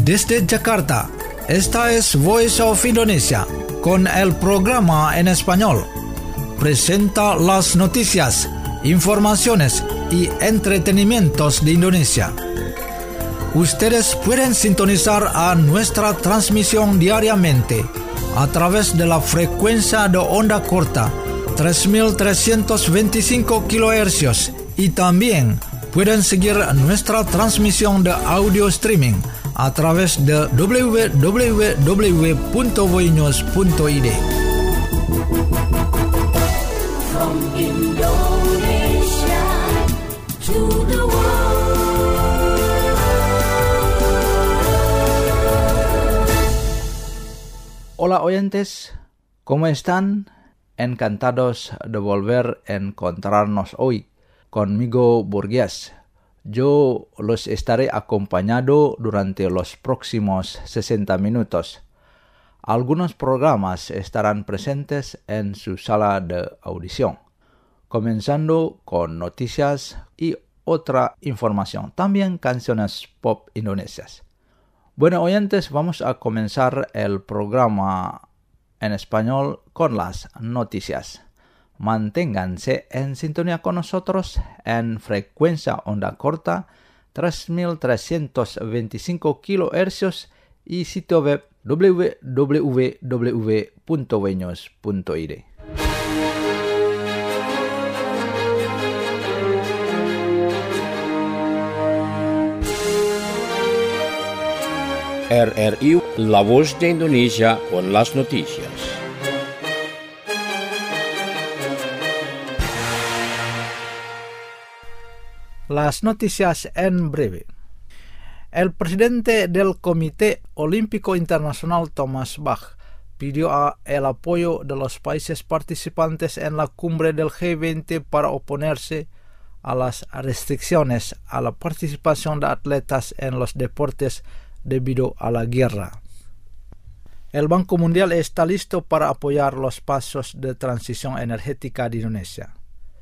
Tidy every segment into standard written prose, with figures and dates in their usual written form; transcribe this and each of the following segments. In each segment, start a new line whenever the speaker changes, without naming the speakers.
Desde Jakarta, esta es Voice of Indonesia, con el programa en español. Presenta las noticias, informaciones y entretenimientos de Indonesia. Ustedes pueden sintonizar a nuestra transmisión diariamente a través de la frecuencia de onda corta 3325 kHz y también pueden seguir nuestra transmisión de audio streaming a través de www.voinews.id.
From Indonesia to the world.
Hola oyentes, ¿cómo están? Encantados de volver a encontrarnos hoy. Conmigo Burgués. Yo los estaré acompañando durante los próximos 60 minutos. Algunos programas estarán presentes en su sala de audición, comenzando con noticias y otra información, también canciones pop indonesias. Bueno, oyentes, vamos a comenzar el programa en español con las noticias. Manténganse en sintonía con nosotros en frecuencia onda corta 3325 kHz y sitio web www.voinews.id.
RRI, La Voz de Indonesia con las noticias.
Las noticias en breve. El presidente del Comité Olímpico Internacional Thomas Bach pidió el apoyo de los países participantes en la cumbre del G20 para oponerse a las restricciones a la participación de atletas en los deportes debido a la guerra. El Banco Mundial está listo para apoyar los pasos de transición energética de Indonesia.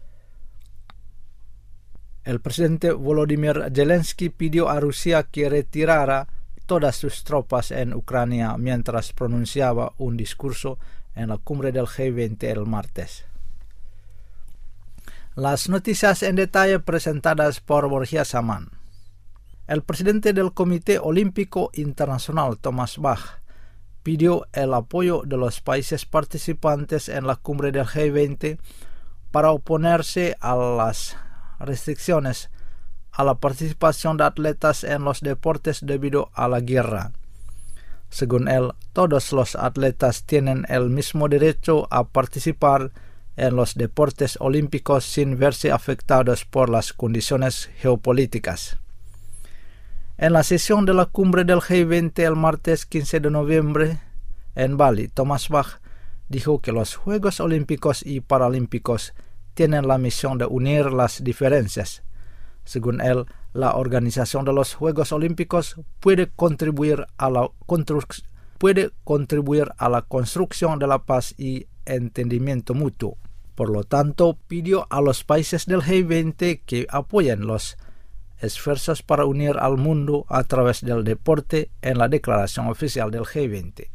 El presidente Volodymyr Zelensky pidió a Rusia que retirara todas sus tropas en Ucrania mientras pronunciaba un discurso en la cumbre del G20 el martes. Las noticias en detalle presentadas por Borja Saman. El presidente del Comité Olímpico Internacional, Thomas Bach, pidió el apoyo de los países participantes en la cumbre del G20 para oponerse a las restricciones a la participación de atletas en los deportes debido a la guerra. Según él, todos los atletas tienen el mismo derecho a participar en los deportes olímpicos sin verse afectados por las condiciones geopolíticas. En la sesión de la cumbre del G20 el martes 15 de noviembre en Bali, Thomas Bach dijo que los Juegos Olímpicos y Paralímpicos tienen la misión de unir las diferencias. Según él, la organización de los Juegos Olímpicos puede contribuir a la construcción de la paz y entendimiento mutuo. Por lo tanto, pidió a los países del G20 que apoyen los esfuerzos para unir al mundo a través del deporte en la declaración oficial del G20.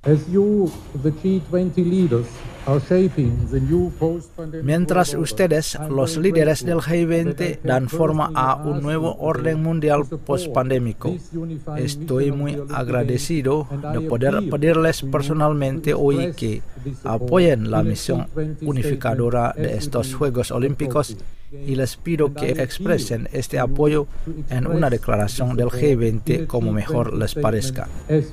Mientras ustedes, los líderes del G20, dan forma a un nuevo orden mundial post-pandémico, estoy muy agradecido de poder pedirles personalmente hoy que apoyen la misión unificadora de estos Juegos Olímpicos y les pido que expresen este apoyo en una declaración del G20 como mejor les parezca.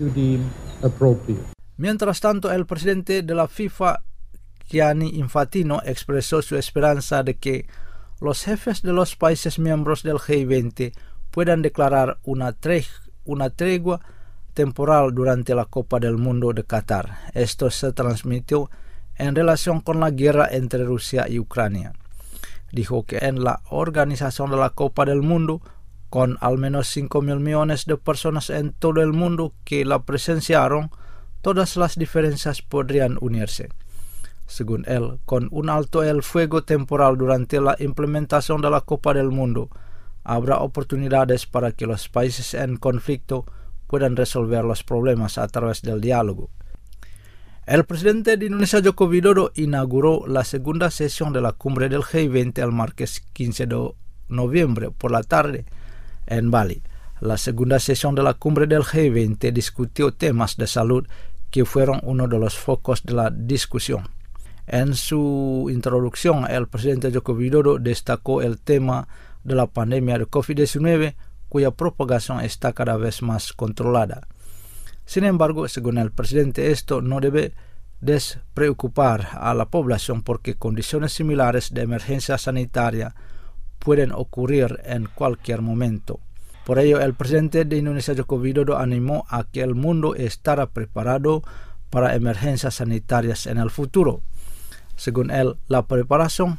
Mientras tanto, el presidente de la FIFA, Gianni Infantino, expresó su esperanza de que los jefes de los países miembros del G20 puedan declarar una tregua temporal durante la Copa del Mundo de Qatar. Esto se transmitió en relación con la guerra entre Rusia y Ucrania. Dijo que en la organización de la Copa del Mundo, con al menos 5.000 millones de personas en todo el mundo que la presenciaron, todas las diferencias podrían unirse. Según él, con un alto el fuego temporal durante la implementación de la Copa del Mundo, habrá oportunidades para que los países en conflicto puedan resolver los problemas a través del diálogo. El presidente de Indonesia, Joko Widodo, inauguró la segunda sesión de la cumbre del G20 el martes 15 de noviembre por la tarde en Bali. La segunda sesión de la cumbre del G20 discutió temas de salud que fueron uno de los focos de la discusión. En su introducción, el presidente Joko Widodo destacó el tema de la pandemia de COVID-19, cuya propagación está cada vez más controlada. Sin embargo, según el presidente, esto no debe despreocupar a la población porque condiciones similares de emergencia sanitaria pueden ocurrir en cualquier momento. Por ello, el presidente de Indonesia, Joko Widodo, animó a que el mundo estará preparado para emergencias sanitarias en el futuro. Según él, la preparación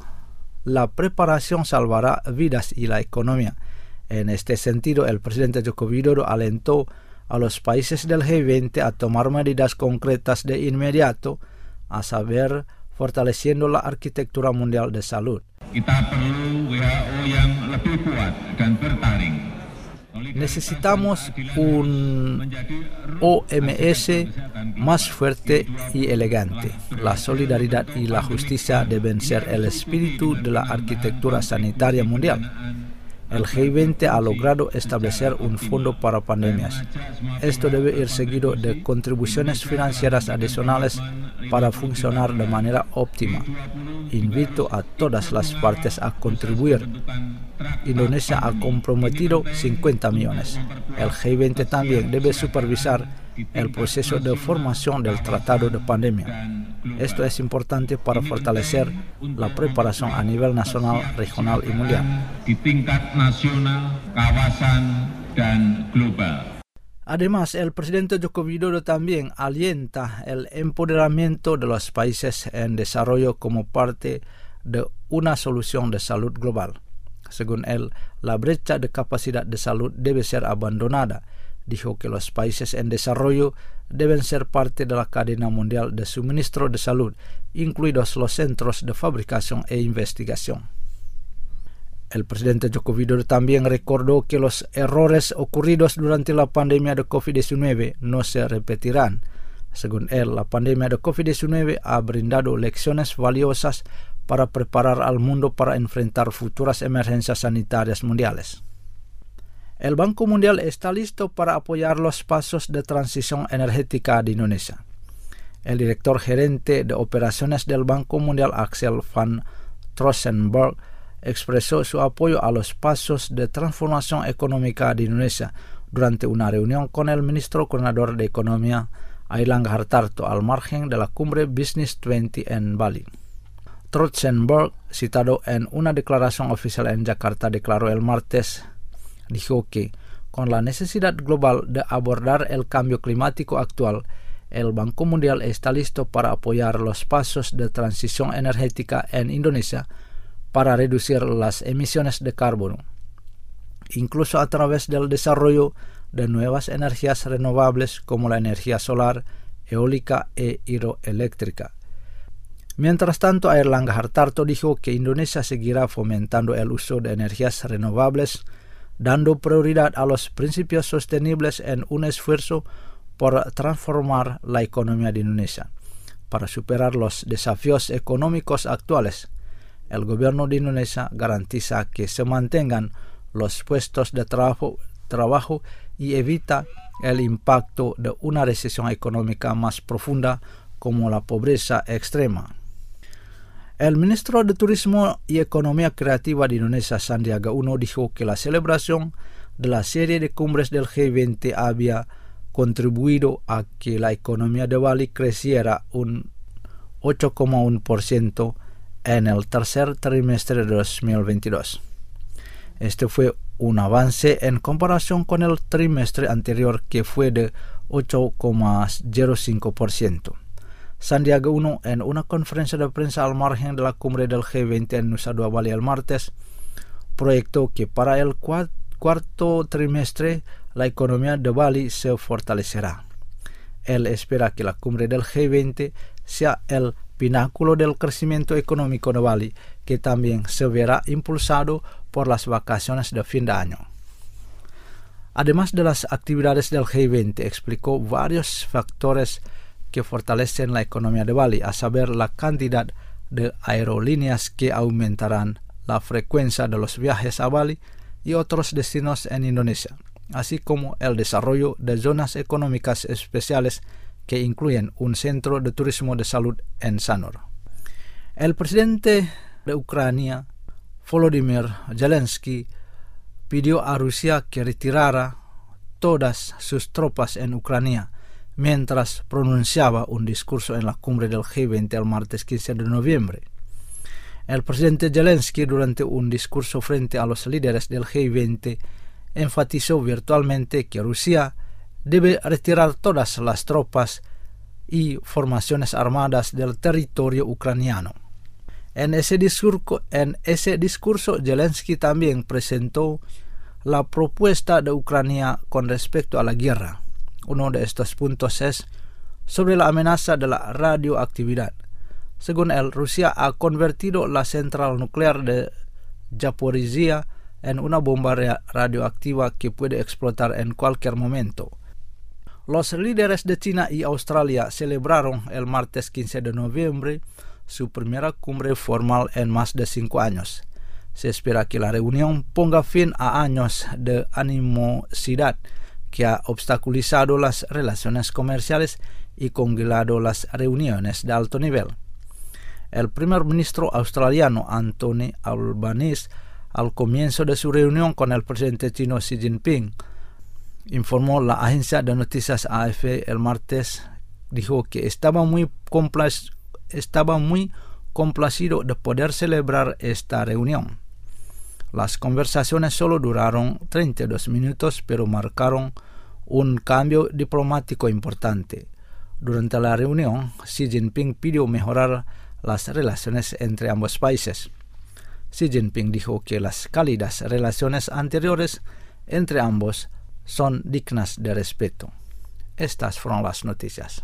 salvará vidas y la economía. En este sentido, el presidente Joko Widodo alentó a los países del G20 a tomar medidas concretas de inmediato, a saber, fortaleciendo la arquitectura mundial de salud.
Kita perlu WHO yang lebih kuat dan bertaring.
Necesitamos un OMS más fuerte y elegante. La solidaridad y la justicia deben ser el espíritu de la arquitectura sanitaria mundial. El G20 ha logrado establecer un fondo para pandemias. Esto debe ir seguido de contribuciones financieras adicionales para funcionar de manera óptima. Invito a todas las partes a contribuir. Indonesia ha comprometido 50 millones. El G20 también debe supervisar el proceso de formación del tratado de pandemia. Esto es importante para fortalecer la preparación a nivel nacional, regional y mundial.
Di tingkat nasional, kawasan, dan global.
Además, el presidente Joko Widodo también alienta el empoderamiento de los países en desarrollo como parte de una solución de salud global. Según él, la brecha de capacidad de salud debe ser abandonada. Dijo que los países en desarrollo deben ser parte de la cadena mundial de suministro de salud, incluidos los centros de fabricación e investigación. El presidente Joko Widodo también recordó que los errores ocurridos durante la pandemia de COVID-19 no se repetirán. Según él, la pandemia de COVID-19 ha brindado lecciones valiosas para preparar al mundo para enfrentar futuras emergencias sanitarias mundiales. El Banco Mundial está listo para apoyar los pasos de transición energética de Indonesia. El director gerente de operaciones del Banco Mundial, Axel van Troostenberg, expresó su apoyo a los pasos de transformación económica de Indonesia durante una reunión con el ministro coordinador de Economía, Airlangga Hartarto, al margen de la cumbre Business 20 en Bali. Troostenberg, citado en una declaración oficial en Jakarta, declaró el martes, dijo que con la necesidad global de abordar el cambio climático actual, el Banco Mundial está listo para apoyar los pasos de transición energética en Indonesia para reducir las emisiones de carbono, incluso a través del desarrollo de nuevas energías renovables como la energía solar, eólica e hidroeléctrica. Mientras tanto, Airlangga Hartarto dijo que Indonesia seguirá fomentando el uso de energías renovables, dando prioridad a los principios sostenibles en un esfuerzo por transformar la economía de Indonesia. Para superar los desafíos económicos actuales, el gobierno de Indonesia garantiza que se mantengan los puestos de trabajo y evita el impacto de una recesión económica más profunda como la pobreza extrema. El ministro de Turismo y Economía Creativa de Indonesia, Sandiaga Uno, dijo que la celebración de la serie de cumbres del G20 había contribuido a que la economía de Bali creciera un 8,1% en el tercer trimestre de 2022. Este fue un avance en comparación con el trimestre anterior, que fue de 8,05%. Sandiaga Uno, en una conferencia de prensa al margen de la cumbre del G20 en Nusa Dua, Bali el martes, proyectó que para el cuarto trimestre la economía de Bali se fortalecerá. Él espera que la cumbre del G20 sea el pináculo del crecimiento económico de Bali, que también se verá impulsado por las vacaciones de fin de año. Además de las actividades del G20, explicó varios factores que fortalecen la economía de Bali, a saber la cantidad de aerolíneas que aumentarán la frecuencia de los viajes a Bali y otros destinos en Indonesia, así como el desarrollo de zonas económicas especiales que incluyen un centro de turismo de salud en Sanur. El presidente de Ucrania, Volodymyr Zelensky, pidió a Rusia que retirara todas sus tropas en Ucrania mientras pronunciaba un discurso en la cumbre del G20 el martes 15 de noviembre. El presidente Zelensky, durante un discurso frente a los líderes del G20, enfatizó virtualmente que Rusia debe retirar todas las tropas y formaciones armadas del territorio ucraniano. En ese discurso, Zelensky también presentó la propuesta de Ucrania con respecto a la guerra. Uno de estos puntos es sobre la amenaza de la radioactividad. Según él, Rusia ha convertido la central nuclear de Zaporizhia en una bomba radioactiva que puede explotar en cualquier momento. Los líderes de China y Australia celebraron el martes 15 de noviembre su primera cumbre formal en más de 5 años. Se espera que la reunión ponga fin a años de animosidad que ha obstaculizado las relaciones comerciales y congelado las reuniones de alto nivel. El primer ministro australiano Anthony Albanese, al comienzo de su reunión con el presidente chino Xi Jinping, informó la agencia de noticias AFP el martes, dijo que estaba muy complacido de poder celebrar esta reunión. Las conversaciones solo duraron 32 minutos, pero marcaron un cambio diplomático importante. Durante la reunión, Xi Jinping pidió mejorar las relaciones entre ambos países. Xi Jinping dijo que las cálidas relaciones anteriores entre ambos son dignas de respeto. Estas fueron las noticias.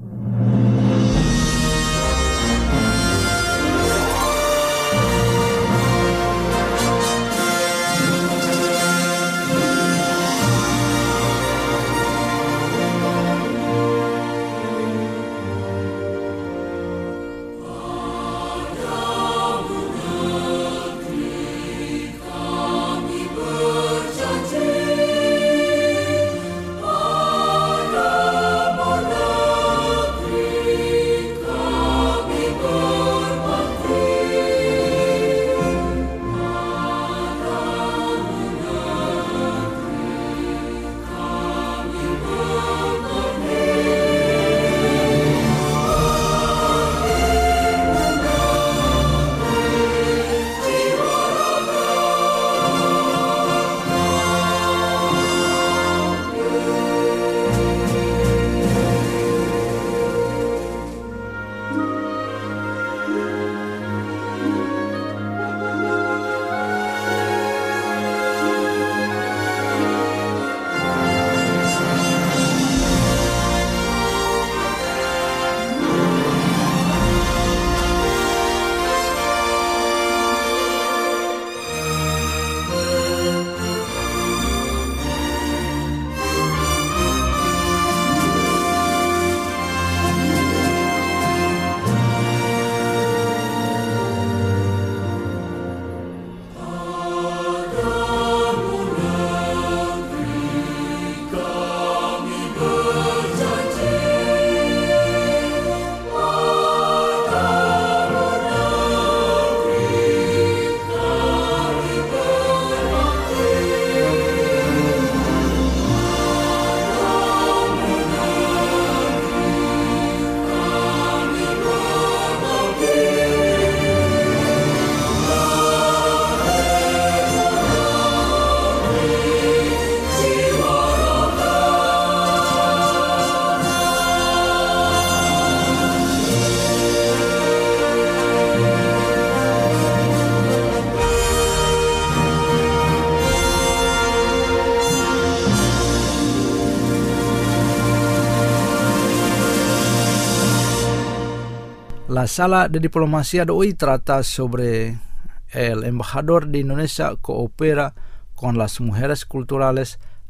La sala de diplomacia de hoy trata sobre el embajador de Indonesia coopera con las mujeres culturales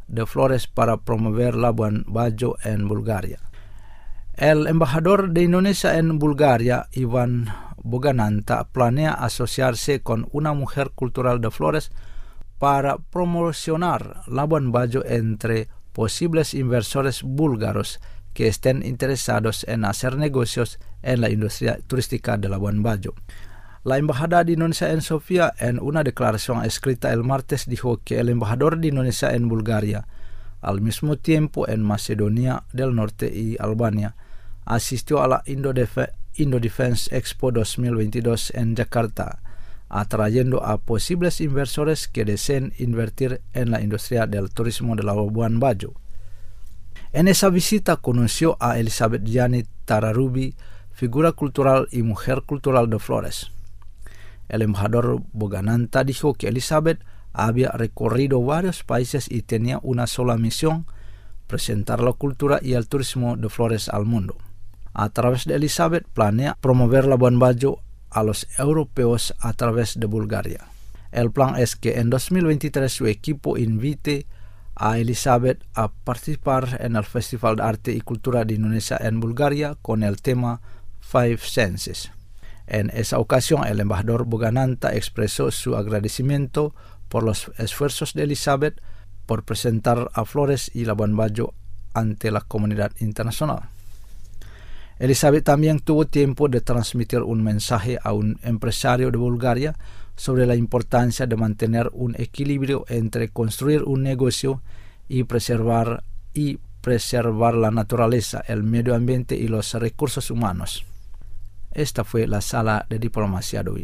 de Flores para promover Labuan Bajo en Bulgaria. El embajador de Indonesia en Bulgaria, Ivan Bogananta, planea asociarse con una mujer cultural de Flores para promocionar Labuan Bajo entre posibles inversores búlgaros que estén interesados en hacer negocios en la industria turística de Labuan Bajo. La Embajada de Indonesia en Sofía, en una declaración escrita el martes, dijo que el embajador de Indonesia en Bulgaria, al mismo tiempo en Macedonia del Norte y Albania, asistió a la Indo-Defense Expo 2022 en Jakarta, atrayendo a posibles inversores que deseen invertir en la industria del turismo de Labuan Bajo. En esa visita conoció a Elizabeth Yani Tararubi, figura cultural y mujer cultural de Flores. El embajador Bogananta dijo que Elizabeth había recorrido varios países y tenía una sola misión: presentar la cultura y el turismo de Flores al mundo. A través de Elizabeth planea promover Labuan Bajo a los europeos a través de Bulgaria. El plan es que en 2023 su equipo invite a Elizabeth a participar en el Festival de Arte y Cultura de Indonesia en Bulgaria con el tema Five Senses. En esa ocasión, el embajador Bogananta expresó su agradecimiento por los esfuerzos de Elizabeth por presentar a Flores y Labuan Bajo ante la comunidad internacional. Elizabeth también tuvo tiempo de transmitir un mensaje a un empresario de Bulgaria sobre la importancia de mantener un equilibrio entre construir un negocio y preservar la naturaleza, el medio ambiente y los recursos humanos. Esta fue la sala de diplomacia de hoy.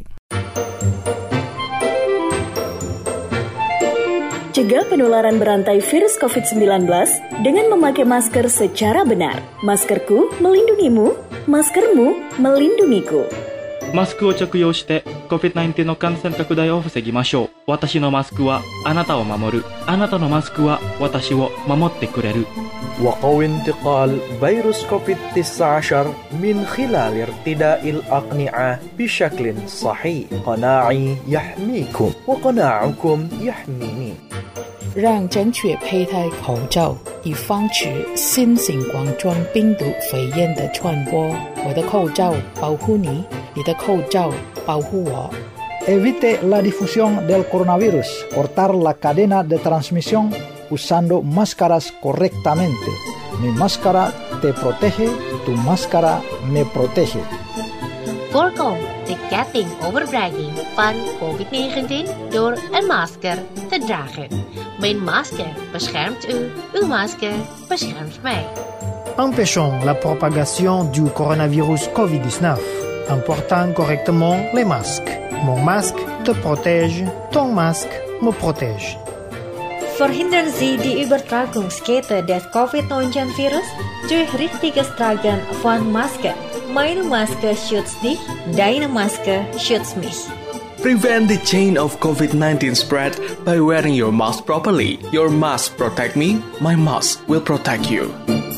Cegah penularan berantai virus COVID-19 dengan memakai masker secara benar. Maskerku melindungimu, maskermu melindungiku.
マスクを着用して COVID-19 の感染拡大を防ぎましょう。私のマスクはあなたを守る。あなたのマスクは私を守ってくれる。
وقوي انتقال فيروس كوفيد-19 من خلال ارتداء الأقنعة بشكل صحيح. قناعي يحميكم وقناعكم يحميني.
让正确佩戴口罩，以防止新型冠状病毒肺炎的传播。我的口罩保护你，你的口罩保护我。
Evite la difusión del coronavirus. Cortar la cadena de transmisión usando máscaras correctamente. Mi máscara te protege, tu máscara me protege.
Voorkom de ketting overbrenging van COVID-19 door een masker te dragen. Mijn masker beschermt u, uw masker beschermt mij.
Empêchons la propagation du coronavirus COVID-19 en portant correctement les masques. Mon masque te protège, ton masque me protège.
Verhindern Sie die Übertragungskette des COVID-19-Virus durch richtiges Tragen von Masken. Meine Maske schützt dich, deine Maske schützt mich.
Prevent the chain of COVID-19 spread by wearing your mask properly. Your mask protect me, my mask will protect you.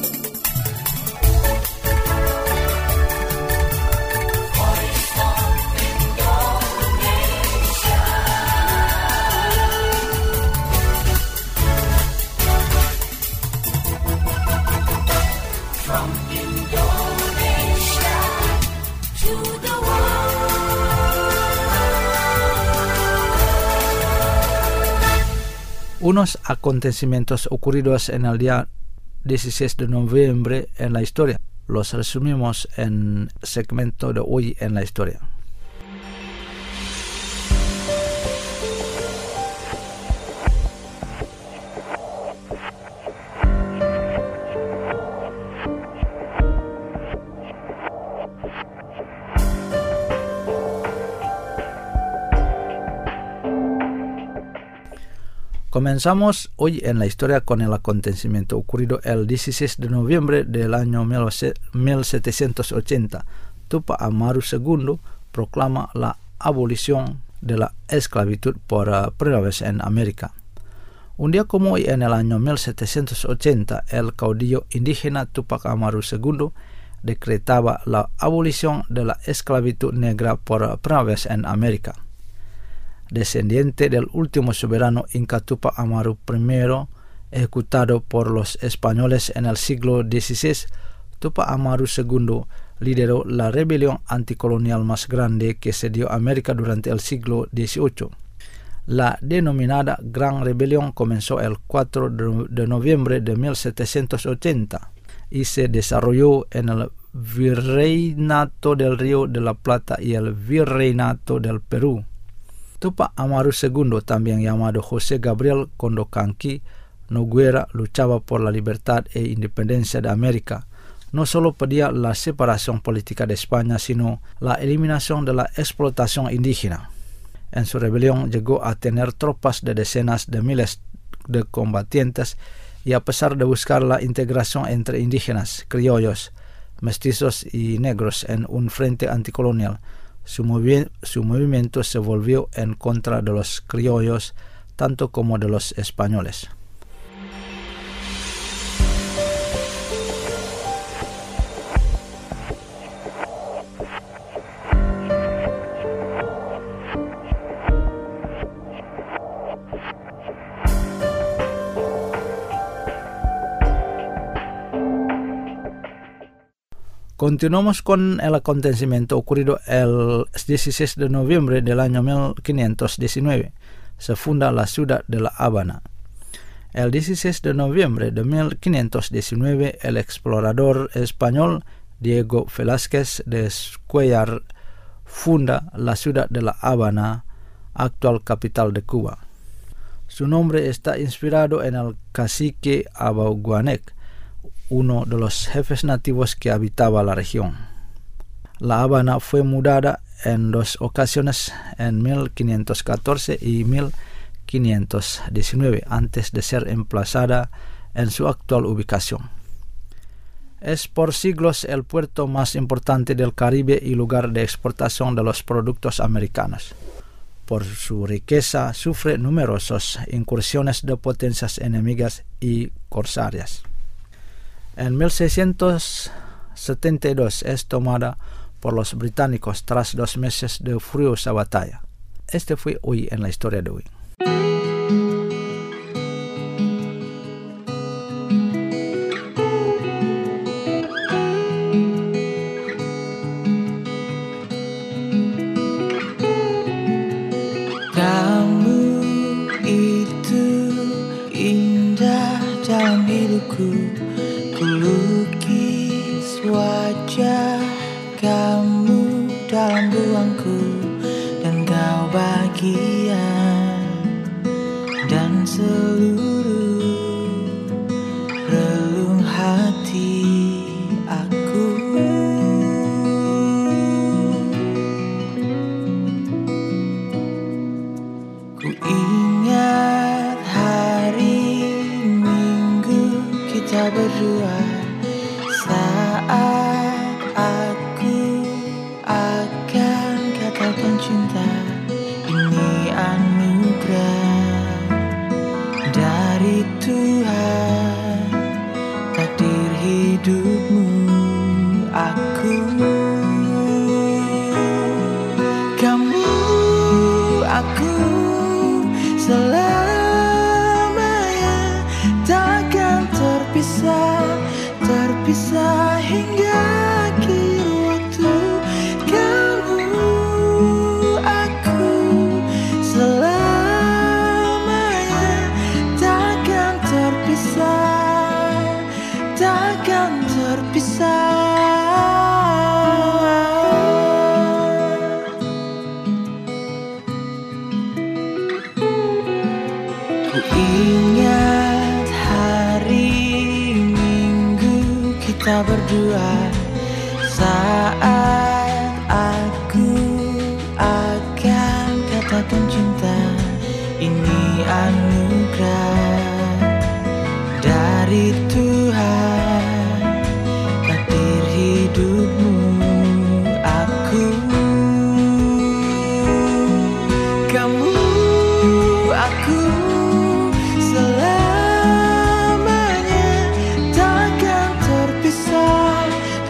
Unos acontecimientos ocurridos en el día 16 de noviembre en la historia. Los resumimos en el segmento de hoy en la historia. Comenzamos hoy en la historia con el acontecimiento ocurrido el 16 de noviembre del año 1780. Tupac Amaru II proclama la abolición de la esclavitud por primera vez en América. Un día como hoy en el año 1780, el caudillo indígena Tupac Amaru II decretaba la abolición de la esclavitud negra por primera vez en América. Descendiente del último soberano inca Tupac Amaru I, ejecutado por los españoles en el siglo XVI, Tupac Amaru II lideró la rebelión anticolonial más grande que se dio a América durante el siglo XVIII. La denominada Gran Rebelión comenzó el 4 de noviembre de 1780 y se desarrolló en el Virreinato del Río de la Plata y el Virreinato del Perú. Tupac Amaru II, también llamado José Gabriel Condorcanqui Noguera, luchaba por la libertad e independencia de América. No solo pedía la separación política de España, sino la eliminación de la explotación indígena. En su rebelión llegó a tener tropas de decenas de miles de combatientes y a pesar de buscar la integración entre indígenas, criollos, mestizos y negros en un frente anticolonial, su movimiento se volvió en contra de los criollos tanto como de los españoles. Continuamos con el acontecimiento ocurrido el 16 de noviembre del año 1519. Se funda la ciudad de La Habana. El 16 de noviembre de 1519, el explorador español Diego Velázquez de Cuéllar funda la ciudad de La Habana, actual capital de Cuba. Su nombre está inspirado en el cacique Abaguanec, uno de los jefes nativos que habitaba la región. La Habana fue mudada en 2 ocasiones, en 1514 y 1519, antes de ser emplazada en su actual ubicación. Es por siglos el puerto más importante del Caribe y lugar de exportación de los productos americanos. Por su riqueza, sufre numerosas incursiones de potencias enemigas y corsarias. En 1672 es tomada por los británicos tras 2 meses de furiosa batalla. Este fue hoy en la historia de hoy.
Kamu itu indah dalam hidupku. Kulukis wajah kamu dalam ruangku, dan kau bagian dan seluruh relung hati aku. Ku ingat hari Minggu kita berdua, saat aku akan katakan cinta. Ini anugerah dari Tuhan, takdir hidupmu aku. Kamu, aku selamanya takkan terpisah hingga akhir waktu. Kamu, aku selamanya takkan terpisah. Ku ingat hari Minggu kita berdua, saat aku akan katakan cinta. Ini anugerah dari Tuhan, takdir hidupmu aku. Kamu, aku selamanya takkan terpisah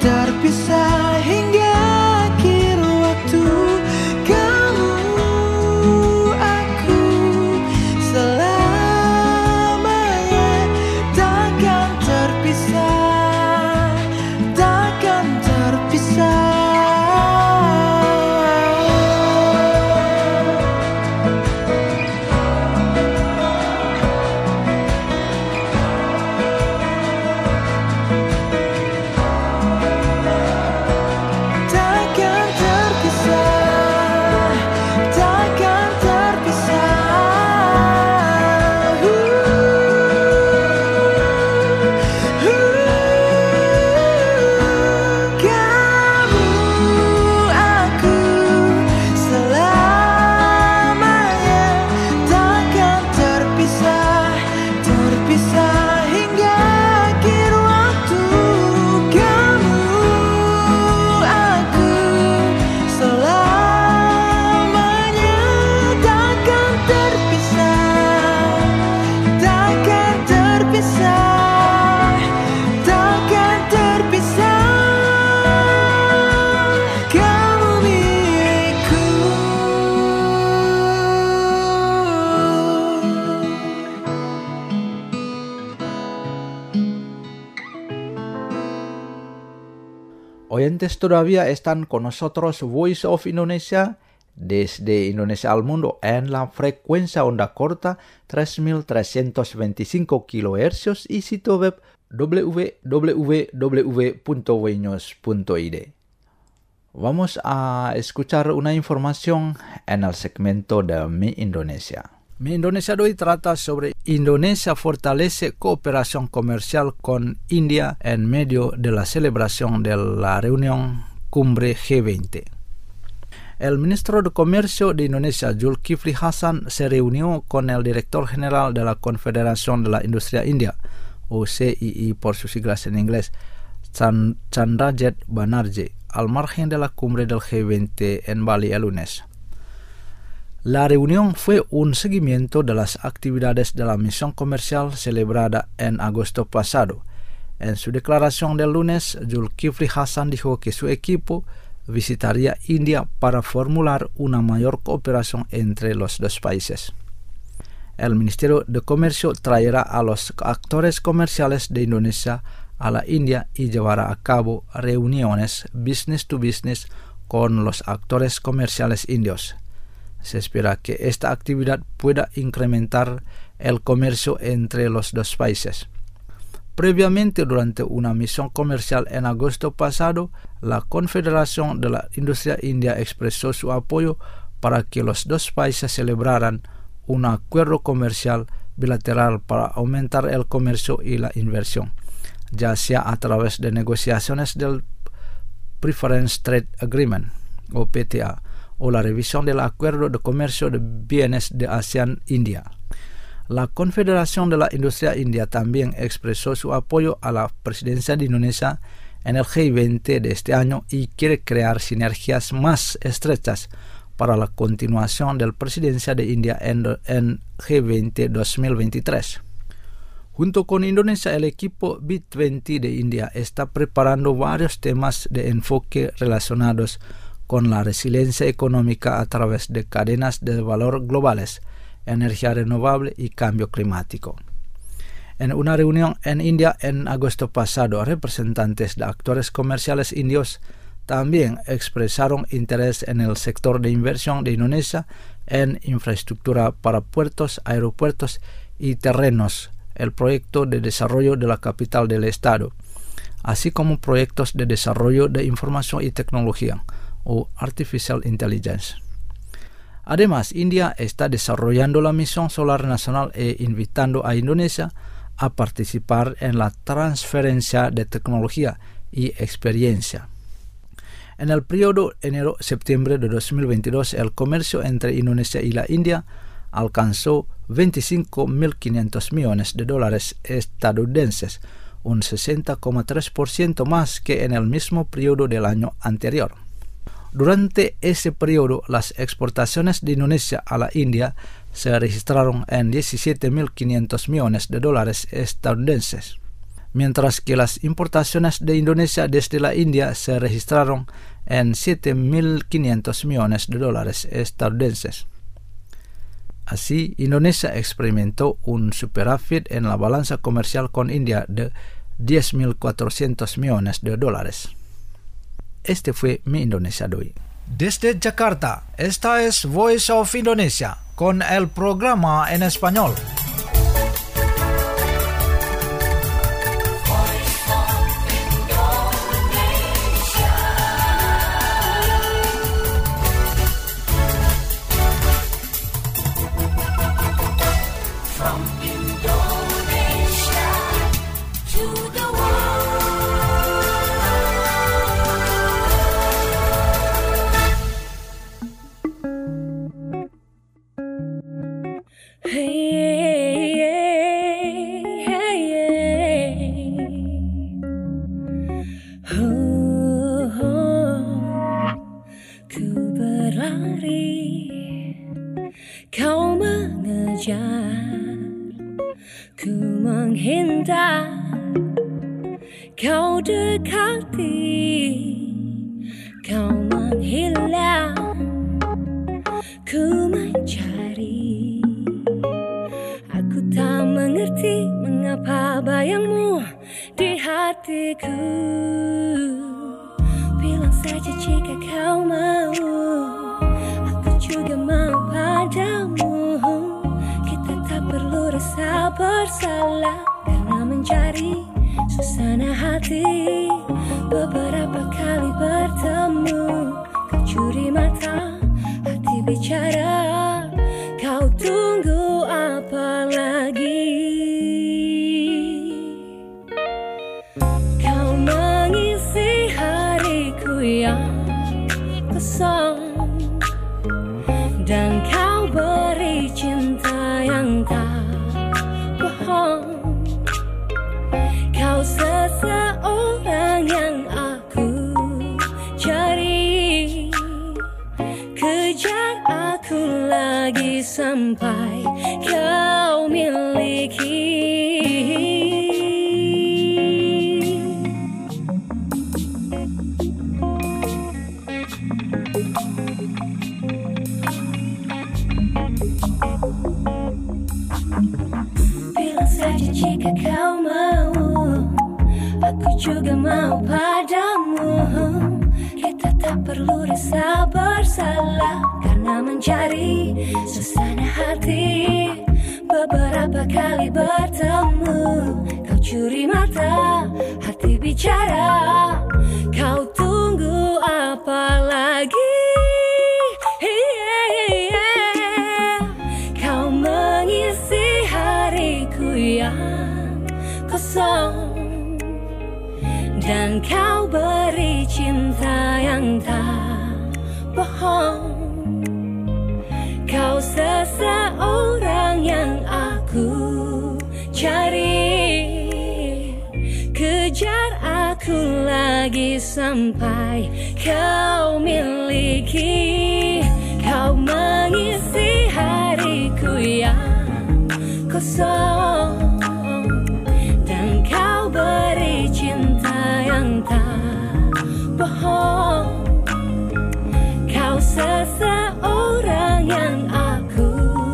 oyentes todavía están con nosotros Voice of Indonesia desde Indonesia al mundo en la frecuencia onda corta 3325 kHz y sitio web www.wnews.id. Vamos a escuchar una información en el segmento de Mi Indonesia.
Mi Indonesia de hoy trata sobre Indonesia fortalece cooperación comercial con India en medio de la celebración de la reunión cumbre G20. El ministro de Comercio de Indonesia, Zulkifli Hasan, se reunió con el director general de la Confederación de la Industria India, o CII por sus siglas en inglés, Chandrajit Banerjee, al margen de la cumbre del G20 en Bali el lunes. La reunión fue un seguimiento de las actividades de la misión comercial celebrada en agosto pasado. En su declaración del lunes, Zulkifli Hasan dijo que su equipo visitaría India para formular una mayor cooperación entre los dos países. El Ministerio de Comercio traerá a los actores comerciales de Indonesia a la India y llevará a cabo reuniones business to business con los actores comerciales indios. Se espera que esta actividad pueda incrementar el comercio entre los dos países. Previamente, durante una misión comercial en agosto pasado, la Confederación de la Industria India expresó su apoyo para que los dos países celebraran un acuerdo comercial bilateral para aumentar el comercio y la inversión, ya sea a través de negociaciones del Preference Trade Agreement, o PTA, o la revisión del Acuerdo de Comercio de Bienes de ASEAN-India. La Confederación de la Industria India también expresó su apoyo a la presidencia de Indonesia en el G20 de este año y quiere crear sinergias más estrechas para la continuación de la presidencia de India en G20 2023. Junto con Indonesia, el equipo B20 de India está preparando varios temas de enfoque relacionados con la resiliencia económica a través de cadenas de valor globales, energía renovable y cambio climático. En una reunión en India en agosto pasado, representantes de actores comerciales indios también expresaron interés en el sector de inversión de Indonesia en infraestructura para puertos, aeropuertos y terrenos, el proyecto de desarrollo de la capital del estado, así como proyectos de desarrollo de información y tecnología, o Artificial Intelligence. Además, India está desarrollando la misión solar nacional e invitando a Indonesia a participar en la transferencia de tecnología y experiencia. En el periodo enero-septiembre de 2022, el comercio entre Indonesia y la India alcanzó $25.500 millones estadounidenses, un 60,3% más que en el mismo periodo del año anterior. Durante ese periodo, las exportaciones de Indonesia a la India se registraron en $17.500 millones estadounidenses, mientras que las importaciones de Indonesia desde la India se registraron en $7.500 millones estadounidenses. Así, Indonesia experimentó un superávit en la balanza comercial con India de $10.400 millones. Este fue Mi Indonesia de hoy. Desde Jakarta, esta es Voice of Indonesia con el programa en español.
Ku menghindar, kau dekati, kau menghilang, ku mencari. Aku tak mengerti mengapa bayangmu di hatiku. saja jika kau mau, aku juga mau padamu. Kita tak perlu rasa bersalah karena mencari suasana hati. Beberapa kali bertemu, kau curi mata, hati bicara. Kau tunggu apa lagi? Kau mengisi hariku yang kosong, dan kau beri cinta yang tak bohong. Kau seseorang yang aku cari, kejar aku lagi sampai kau miliki. Bilang saja jika kau mau, aku juga mau padamu. Kita tak perlu rasa bersalah karena mencari suasana hati. Beberapa kali bertemu, kau curi mata, hati bicara. Kau tunggu apa lagi? Kau mengisi hariku yang kosong, dan kau beri cinta yang tak bohong. Kau seseorang yang aku cari, kejar aku lagi sampai kau miliki. Kau mengisi hariku yang kosong, dan kau beri cinta yang tak bohong. Kau seseorang yang aku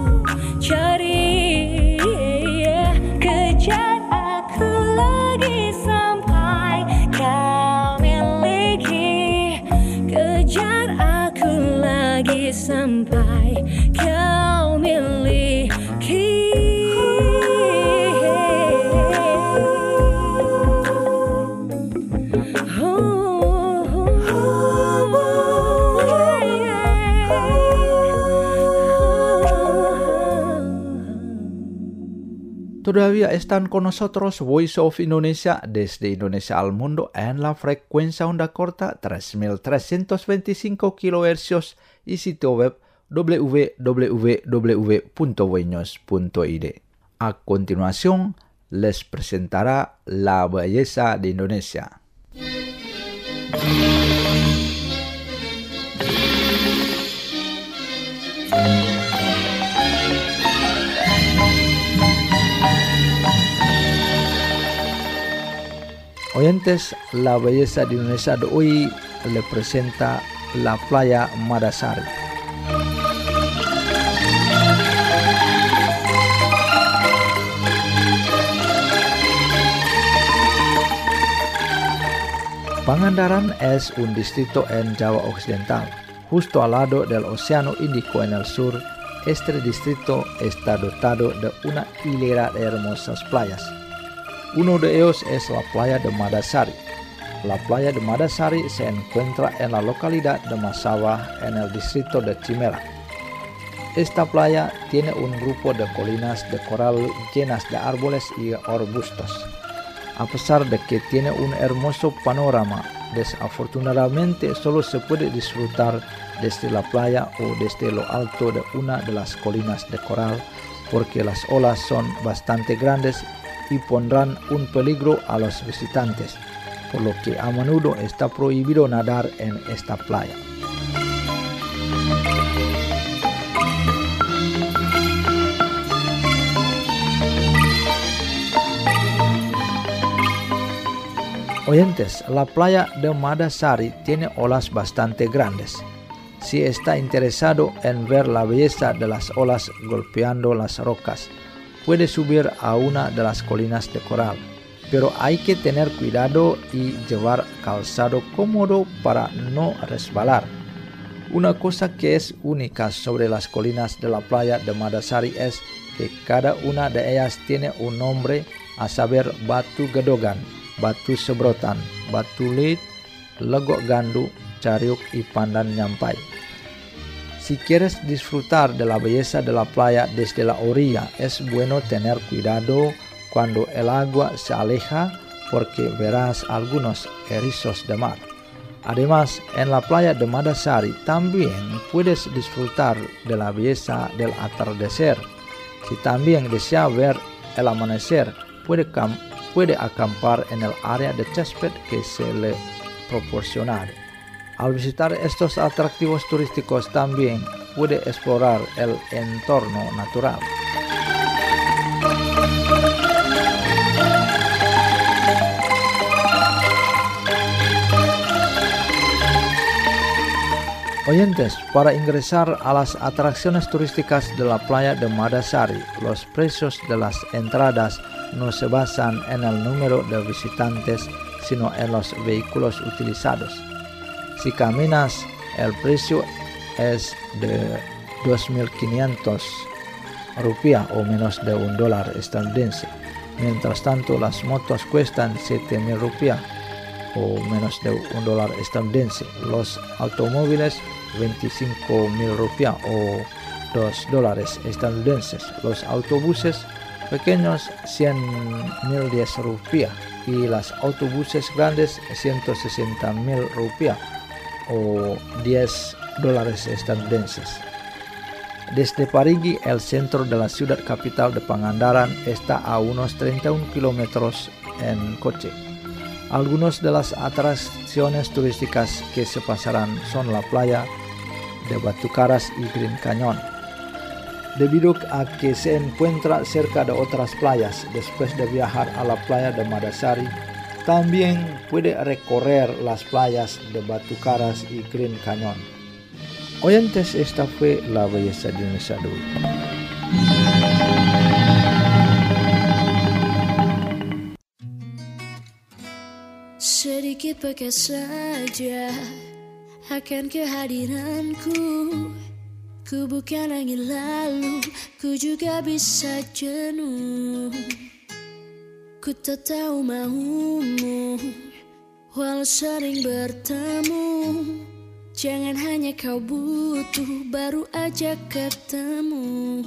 cari, kejar aku lagi sampai kau miliki. Kejar aku lagi sampai kau miliki.
Todavía están con nosotros Voice of Indonesia desde Indonesia al mundo en la frecuencia onda corta 3325 kHz y sitio web www.voinews.id. A continuación, les presentará la belleza de Indonesia. Oyentes, la belleza de Indonesia de hoy le presenta la playa Madasari. Pangandaran es un distrito en Java Occidental, justo al lado del Océano Índico en el sur. Este distrito está dotado de una hilera de hermosas playas. Uno de ellos es la playa de Madasari. La playa de Madasari se encuentra en la localidad de Massawa en el distrito de Chimera. Esta playa tiene un grupo de colinas de coral llenas de árboles y arbustos. A pesar de que tiene un hermoso panorama, desafortunadamente solo se puede disfrutar desde la playa o desde lo alto de una de las colinas de coral, porque las olas son bastante grandes y pondrán un peligro a los visitantes, por lo que a menudo está prohibido nadar en esta playa. Oyentes, la playa de Madasari tiene olas bastante grandes. Si está interesado en ver la belleza de las olas golpeando las rocas, puede subir a una de las colinas de coral. pero hay que tener cuidado y llevar calzado cómodo para no resbalar. Una cosa que es única sobre las colinas de la playa de Madasari es que cada una de ellas tiene un nombre, a saber Batu Gedogan, Batu Sebrotan, Batu Leit, Legok Gandu, Cariuk y Pandan Nyampai. Si quieres disfrutar de la belleza de la playa desde la orilla, es bueno tener cuidado cuando el agua se aleja porque verás algunos erizos de mar. Además, en la playa de Madasari también puedes disfrutar de la belleza del atardecer. Si también desea ver el amanecer, puede acampar en el área de césped que se le proporciona. Al visitar estos atractivos turísticos también puede explorar el entorno natural. Oyentes, para ingresar a las atracciones turísticas de la playa de Madasari, los precios de las entradas no se basan en el número de visitantes, sino en los vehículos utilizados. Si caminas, el precio es de 2.500 rupiah o menos de $1 estadounidense. Mientras tanto, las motos cuestan 7.000 rupiah o menos de $1 estadounidense. Los automóviles 25.000 rupiah o $2 estadounidenses. Los autobuses pequeños 100.010 rupiah y los autobuses grandes 160.000 rupiah o $10 estadounidenses. Desde Parigi, el centro de la ciudad capital de Pangandaran está a unos 31 kilómetros en coche. Algunas de las atracciones turísticas que se pasarán son la playa de Batu Karas y Green Canyon. Debido a que se encuentra cerca de otras playas, después de viajar a la playa de Madasari, también puede recorrer las playas de Batu Karas y Green Canyon. Oyentes, esta fue la belleza de Indonesia dulu.
Sedikit bekas saja akan kehadiranku. Ku bukan angin lalu, ku juga bisa jenuh. Ku tak tahu maumu, walau sering bertemu. Jangan hanya kau butuh, baru aja ketemu.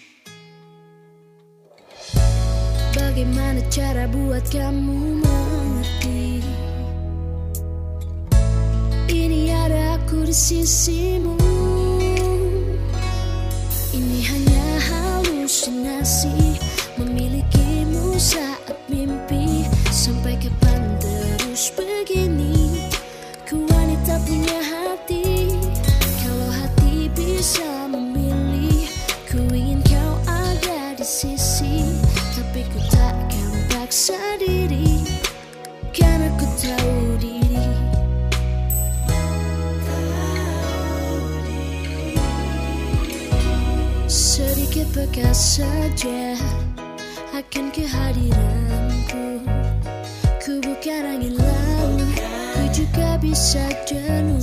Bagaimana cara buat kamu mengerti? Ini ada aku di sisimu. Ini hanya halusinasi, memilikimu saat mimpi. Sampai kapan terus begini? Ku wanita punya hati, kalau hati bisa memilih. Ku ingin kau ada di sisi, tapi ku takkan paksa diri, karena ku tahu diri. Sedikit bekas saja akan kehadiranku. Ku bukan angin lalu, ku juga bisa jenuh.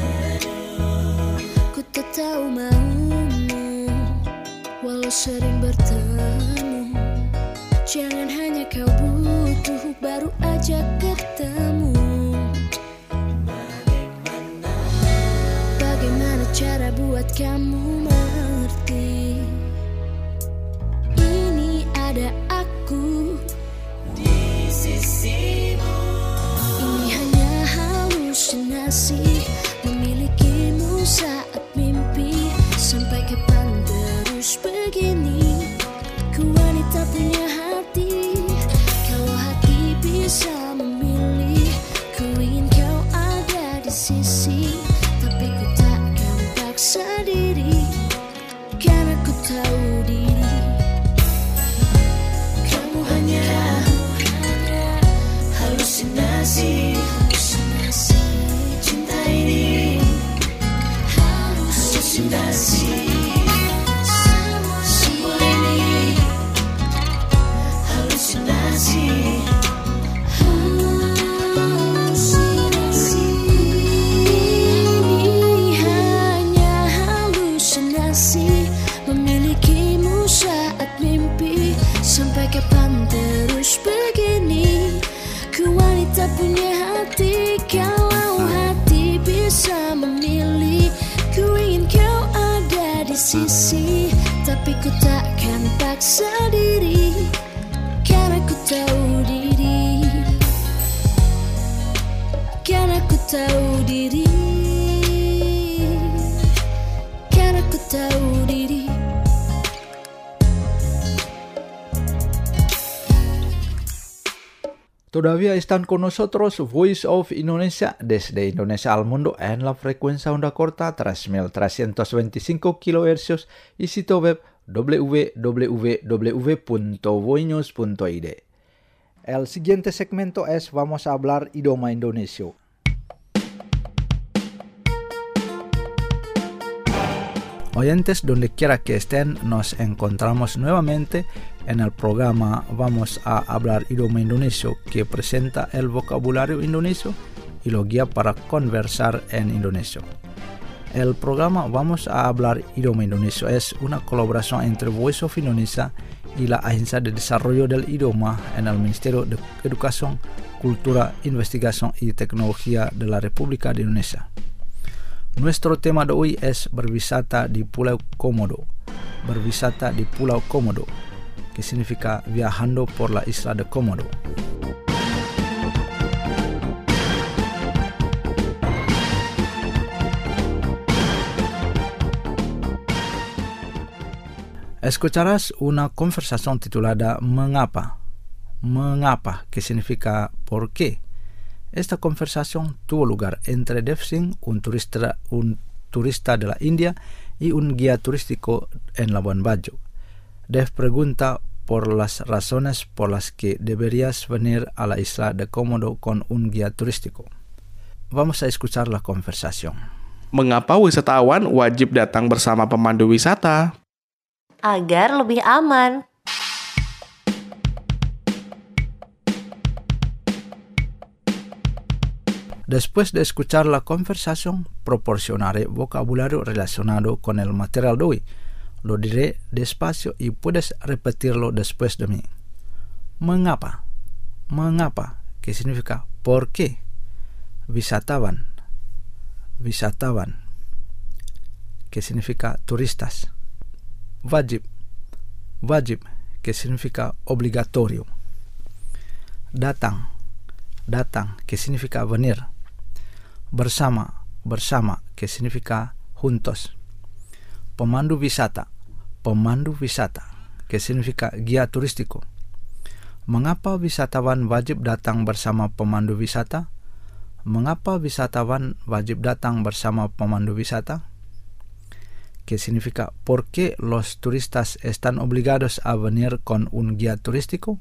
Ku tak tahu maumu, walau sering bertemu. Jangan hanya kau butuh, baru aja ketemu. Bagaimana cara buat kamu mengerti? Ini ada aku di sisimu. Ini hanya halusinasi, memilikimu saat mimpi. Sampai kapan terus begini? Ku wanita punya hati, kalau hati bisa memilih. Ku ingin kau ada di sisi, tapi ku takkan paksa diri, karena ku tahu diri. Kamu hanya halusinasi, cinta ini halusinasi. Semua ini halusinasi. ku takkan paksa diri, karena ku tahu diri, karena ku tahu diri, karena ku tahu diri.
Todavía están con nosotros Voice of Indonesia desde Indonesia al mundo en la frecuencia onda corta 3.325 kHz y sitio web www.voinews.id. El siguiente segmento es Vamos a hablar idioma Indonesia. Oyentes, donde quiera que estén, nos encontramos nuevamente en el programa Vamos a hablar idioma indonesio, que presenta el vocabulario indonesio y lo guía para conversar en indonesio. El programa Vamos a hablar idioma indonesio es una colaboración entre Voice of Indonesia y la Agencia de Desarrollo del Idioma en el Ministerio de Educación, Cultura, Investigación y Tecnología de la República de Indonesia. Nuestro tema de hoy es berwisata di Pulau Komodo. Berwisata di Pulau Komodo, que significa viajando por la isla de Komodo. Escucharás una conversación titulada Mengapa. Mengapa, que significa ¿por qué? Esta conversación tuvo lugar entre Dev Singh, un turista de la India, y un guía turístico en Labuan Bajo. Dev pregunta por las razones por las que deberías venir a la isla de Komodo con un guía turístico. Vamos a escuchar la conversación.
Mengapa wisatawan wajib datang bersama pemandu wisata?
Agar lebih aman.
Después de escuchar la conversación, proporcionaré vocabulario relacionado con el material de hoy. Lo diré despacio y puedes repetirlo después de mí. Mengapa. Mengapa, que significa ¿por qué? Wisatawan. Wisatawan, que significa turistas. Wajib. Wajib, que significa obligatorio. Datang. Datang, que significa venir. Bersama, bersama, que significa juntos. Pemandu wisata, que significa guía turístico. Mengapa wisatawan wajib datang bersama pemandu wisata? Mengapa wisatawan wajib datang bersama pemandu wisata? Que significa ¿por qué los turistas están obligados a venir con un guía turístico?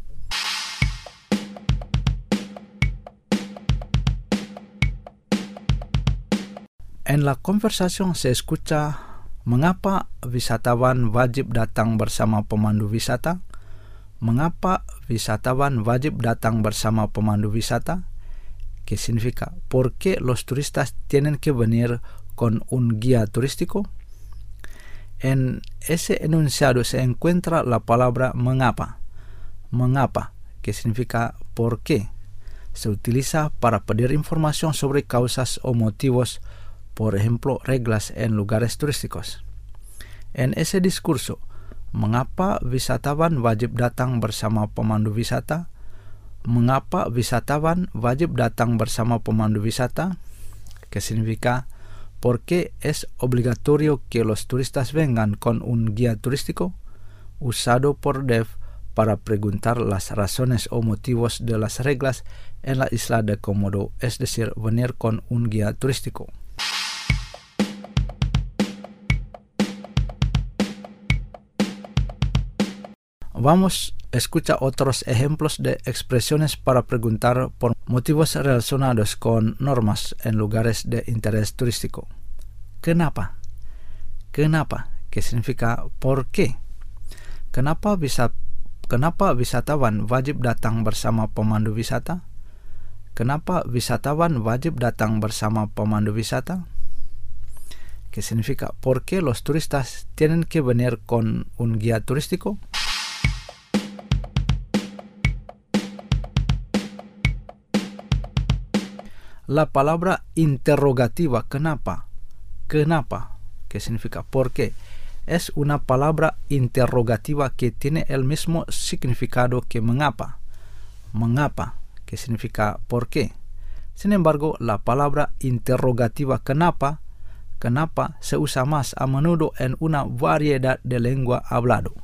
En la conversación se escucha mengapa wisatawan wajib datang bersama pemandu wisata? Mengapa wisatawan wajib datang bersama pemandu wisata? Que significa ¿por qué los turistas tienen que venir con un guía turístico? En ese enunciado se encuentra la palabra mengapa. Mengapa, que significa ¿por qué? Se utiliza para pedir información sobre causas o motivos, por ejemplo, reglas en lugares turísticos. En ese discurso, mengapa wisatawan wajib datang bersama pemandu wisata? Mengapa wisatawan wajib datang bersama pemandu wisata? Que significa ¿por qué es obligatorio que los turistas vengan con un guía turístico? Usado por Dev para preguntar las razones o motivos de las reglas en la isla de Komodo, es decir, venir con un guía turístico. Vamos a escuchar otros ejemplos de expresiones para preguntar por motivos relacionados con normas en lugares de interés turístico. Kenapa? Kenapa, que significa ¿por qué? Kenapa wisatawan wajib datang bersama pemandu wisata? Kenapa wisatawan wajib datang bersama pemandu wisata? Que significa ¿por qué los turistas tienen que venir con un guía turístico? La palabra interrogativa kenapa, que significa ¿por qué?,
es una palabra interrogativa que tiene el mismo significado que mengapa. Mengapa, que significa por qué. Sin embargo, la palabra interrogativa kenapa se usa más a menudo en una variedad de lengua hablado.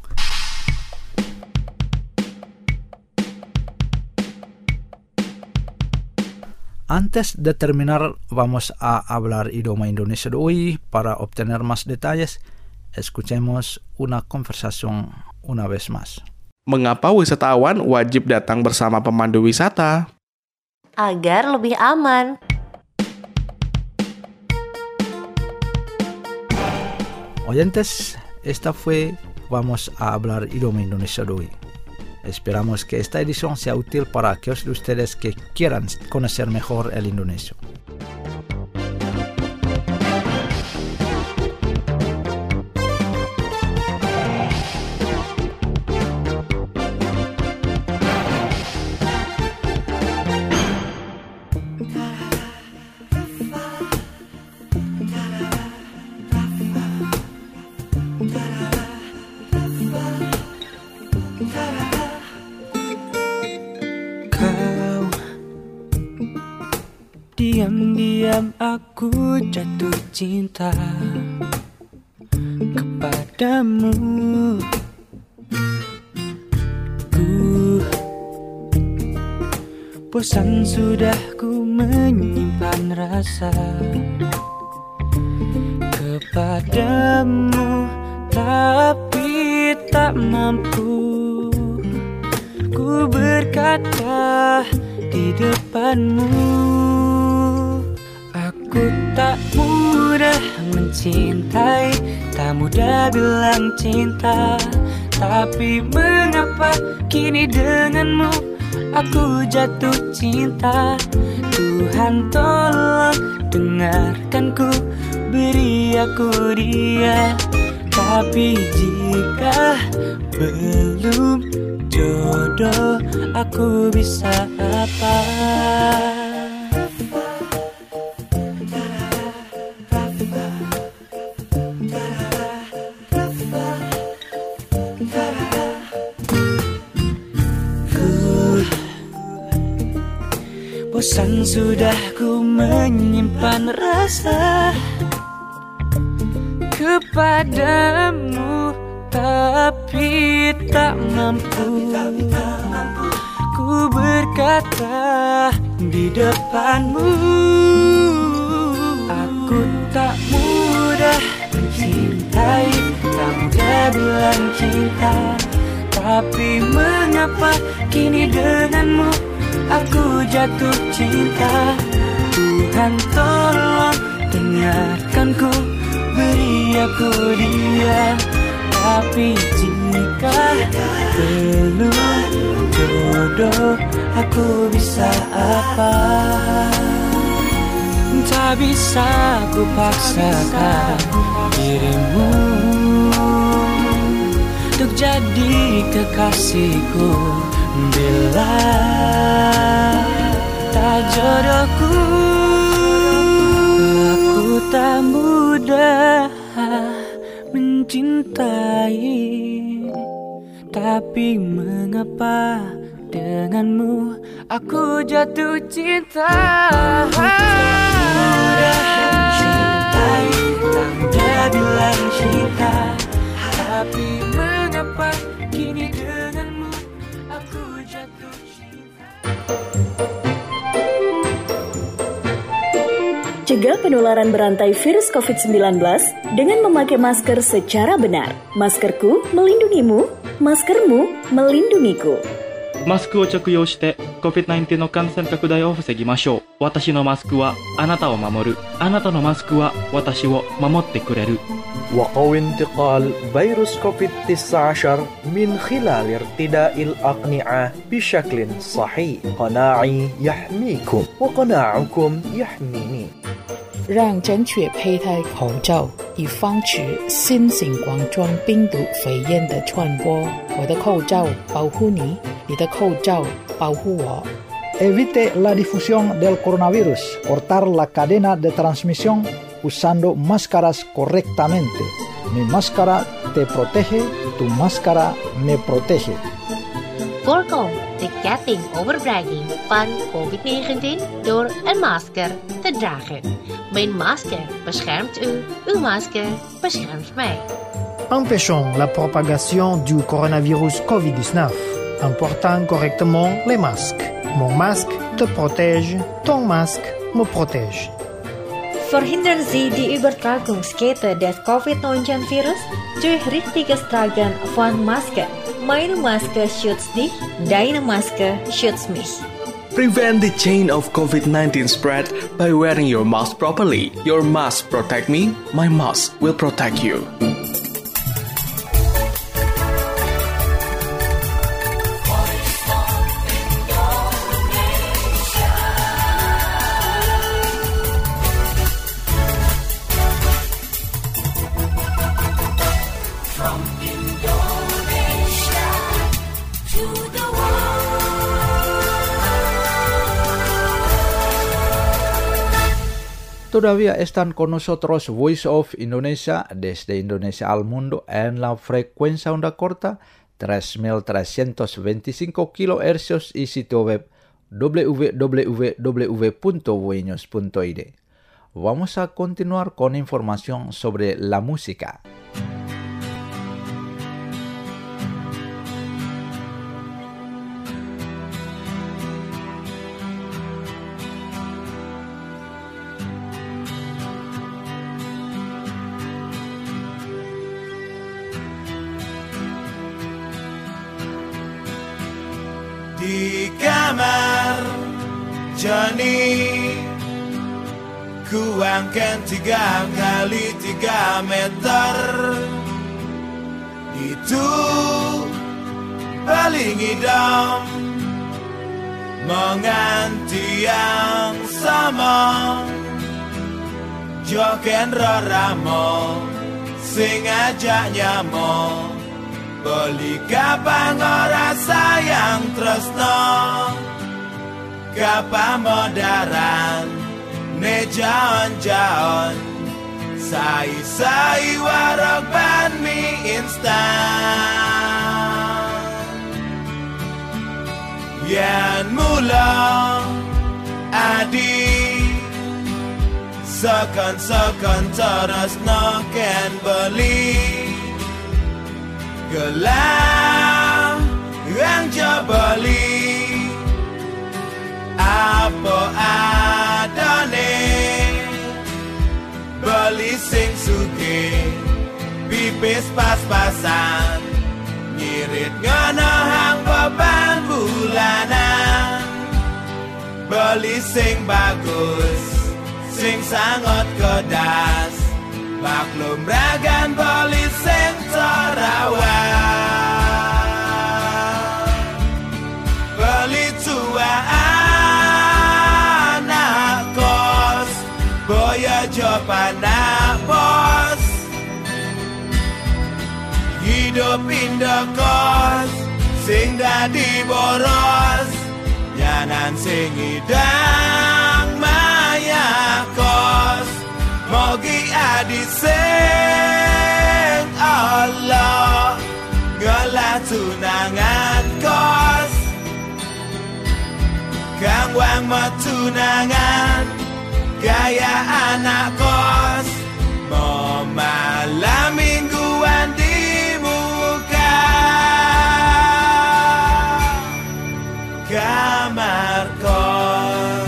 Antes de terminar, vamos a hablar idioma Indonesia de hoy. Para obtener más detalles, escuchemos una conversación una vez más.
Mengapa wisatawan wajib datang bersama pemandu wisata?
Agar lebih aman.
Oyentes, esta fue Vamos a hablar idioma Indonesia de hoy. Esperamos que esta edición sea útil para aquellos de ustedes que quieran conocer mejor el indonesio.
Diam-diam aku jatuh cinta kepadamu. Ku bosan sudah ku menyimpan rasa kepadamu, tapi tak mampu ku berkata di depanmu. Aku tak mudah mencintai, tak mudah bilang cinta, tapi mengapa kini denganmu aku jatuh cinta. Tuhan tolong dengarkanku, beri aku dia. Tapi jika belum jodoh, aku bisa apa? Bosan sudah ku menyimpan rasa kepadamu, tapi tak mampu ku berkata di depanmu. Aku tak mudah mencintai, tak mudah bilang cinta, tapi mengapa kini denganmu aku jatuh cinta. Tuhan tolong dengarkanku, beri aku dia. Tapi jika belum jodoh, aku bisa apa? Tak bisa ku paksakan dirimu untuk jadi kekasihku. Bila tak jodohku, aku tak mudah mencintai, tapi mengapa denganmu aku jatuh cinta. Mudah mencintai, tak mudah bilang cinta, tapi mengapa kini denganmu aku jatuh cinta.
Cegah penularan berantai virus COVID-19 dengan memakai masker secara benar. Maskerku melindungimu, maskermu melindungiku.
マスクを着用して COVID-19 の感染拡大を防ぎましょう。私のマスクはあなたを守る。あなたのマスクは私を守ってくれる。
وقو انتقال فيروس كوفيد-19 من خلال ارتداء الأقنعة بشكل صحيح. قناعي يحميكم وقناعكم يحميني.
让正确佩戴口罩，以防止新型冠状病毒肺炎的传播。我的口罩保护你，你的口罩保护我。
Evite la difusión del coronavirus. Cortar la cadena de transmisión usando máscaras correctamente. Mi máscara te protege, tu máscara me protege.
Voorkom de ketting overbrenging van COVID-19 door een masker te dragen. Mijn masker beschermt u, uw masker beschermt mij.
Empêchons la propagation du coronavirus Covid-19 en portant correctement les masques. Mon masque te protège, ton masque me protège.
Verhindern Sie die Übertragungskette des Covid-19-Virus durch richtiges Tragen von Maske. Meine Maske schützt dich, deine Maske schützt mich.
Prevent the chain of COVID-19 spread by wearing your mask properly. Your mask protect me, my mask will protect you.
Todavía están con nosotros Voice of Indonesia desde Indonesia al mundo en la frecuencia onda corta 3325 kHz y sitio web www.voinews.id. Vamos a continuar con información sobre la música.
Di kamar Johnny ku angkat 3 kali 3 meter. Itu paling idam menganti yang sama. Joken roramo sing ajak nyamo. Beli kapang ora sayang tresno. Kapang modaran ne jaon-jaon. Sai warok ban mie instan. Yan mula adi Sekon terus no ken beli gelang yang jabali apa adane beli sing suge pipis pas-pasan ngirit ngono hang beban bulanan beli sing bagus sing sangat kedas maklum ragan beli sing terawat beli tua anak kos boya job anak bos hidup indah kos sing dadi boros nyanan sing idang maya kos mogi adi sing Allah gelah tunangan kos kang wang tunangan gaya anak kos mau malam mingguan di muka kamar kos.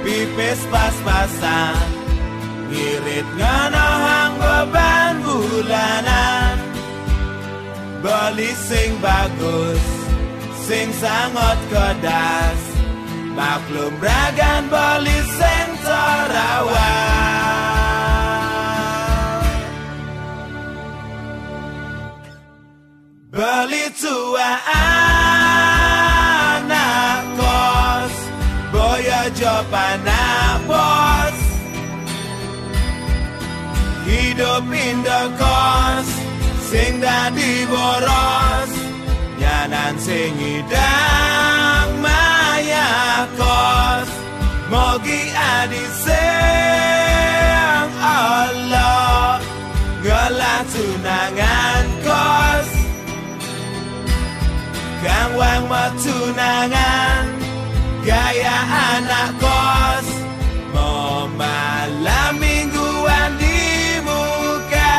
pipis pas-pasan, ngirit nganohang beban bulanan. Beli sing bagus, sing sangat kedas, maklum ragan beli sing terawat. Beli tua anak kos, boya jopana bos, hidup indah kos, sing dadi boros, nyanan sing idang maya kos, mogi adi sing Allah, ngelah tunangan kos, kang wang matunangan, gaya anak kos, mau malam mingguan di muka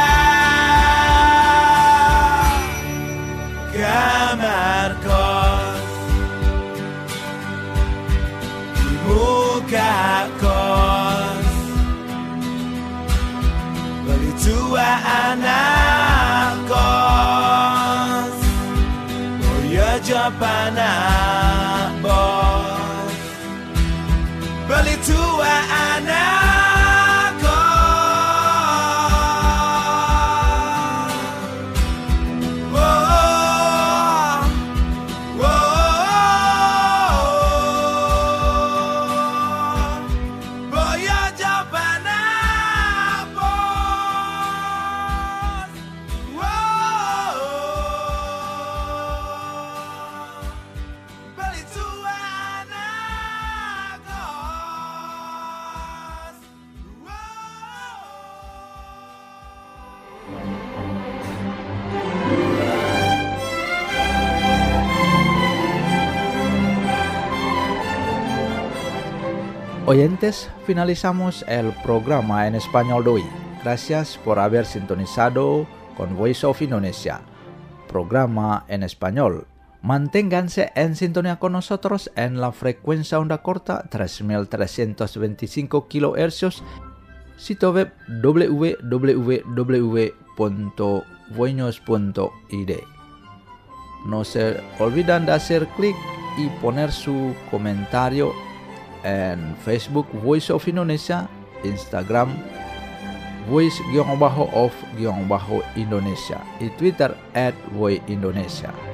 kamar kos, di muka kos, beli tua anak kos, oh ya japana bos, beli tua anak kos, oh, boya japana bos, beli tua anak kos.
Oyentes, finalizamos el programa en español de hoy. Gracias por haber sintonizado con Voice of Indonesia, programa en español. Manténganse en sintonía con nosotros en la frecuencia onda corta 3325 kHz, sitio web www.voinos.id. No se olviden de hacer clic y poner su comentario en Facebook Voice of Indonesia, Instagram Voice_of_Indonesia y Twitter @voiceindonesia.